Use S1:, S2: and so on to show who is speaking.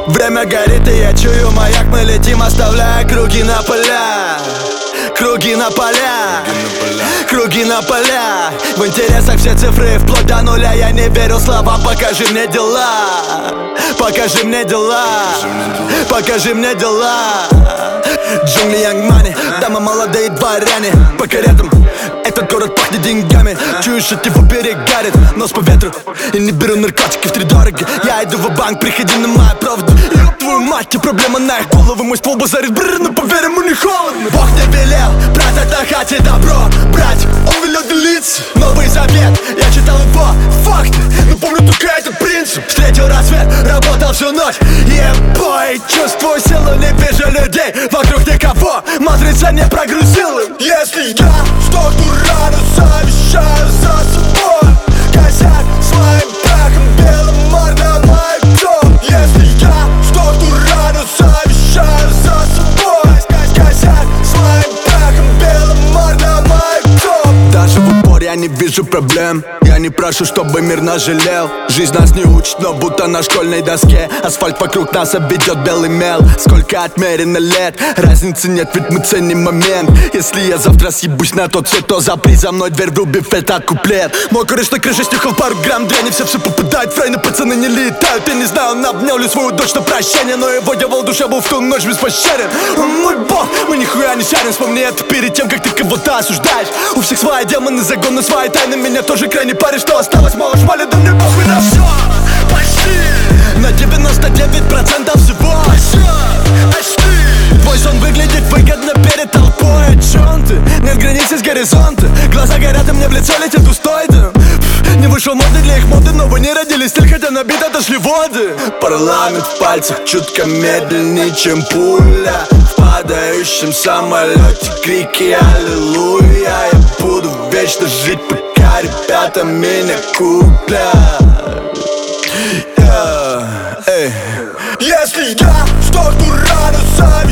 S1: Время горит, и я чую маяк. Мы летим, оставляя круги на поля. Круги на поля, круги на поля. В интересах все цифры вплоть до нуля. Я не верю словам, покажи мне дела. Покажи мне дела. Покажи мне дела. Джунгли Young Money, дамы молодые дворяне. По каретам этот город пахнет деньгами. Чуешь, от него перегарит нос по ветру. И не беру наркотики втридорого. Я иду в банк, приходи на мою правду. Ёб твою мать, и проблема на их головы. Мой ствол базарит, бррр, но поверь, ему не холодно. Бог не велел, брат, это хате добро брать. Он велел делиться, Новый Завет. Я читал его факты, но помню только этот принцип. Встретил рассвет, работал всю ночь. Ебой, чувствую силу, не вижу людей. Вокруг никого, матрица не прогрузила. Если я сдохну рано, завещаю за собой косяк своим прахом, белым мордомай дом. Если я сдохну рано, завещаю за собой косяк своим прахом, белым мордомай дом. Даже в упор я не вижу проблем. Я не прошу, чтобы мир нас жалел. Жизнь нас не учит, но будто на школьной доске. Асфальт вокруг нас обведет белый мел. Сколько отмерено лет, разницы нет, ведь мы ценим момент. Если я завтра съебусь на тот свет, то запри за мной дверь, вруби этот куплет. Мой кореш на крыше снюхал пару грамм дряни. Все попадает, фрейны пацаны не летают. Я не знаю, он обнял ли свою дочь на прощание, но его дьявол душа был в ту ночь беспощаден. Мой бог, мы нихуя не сядем. Вспомни это перед тем, как ты кого-то осуждаешь. У всех свои демоны, загоны, свои тайны. Меня тоже крайне парит, что осталось, малыш, вали, да мне похуй на все. Почти на 99% всего. Твой сон выглядит выгодно перед толпой. О чем ты? Нет границы с горизонта. Глаза горят, и мне в лицо летит устойдем. Не вышел модный для их моды, но вы не родились стиль, хотя на бит отошли воды. Парламент в пальцах чутко медленнее, чем пуля. В падающем самолете крики аллилуйя. Я буду вечно жить, пока ребята меня куплят. Если я сдохну рано,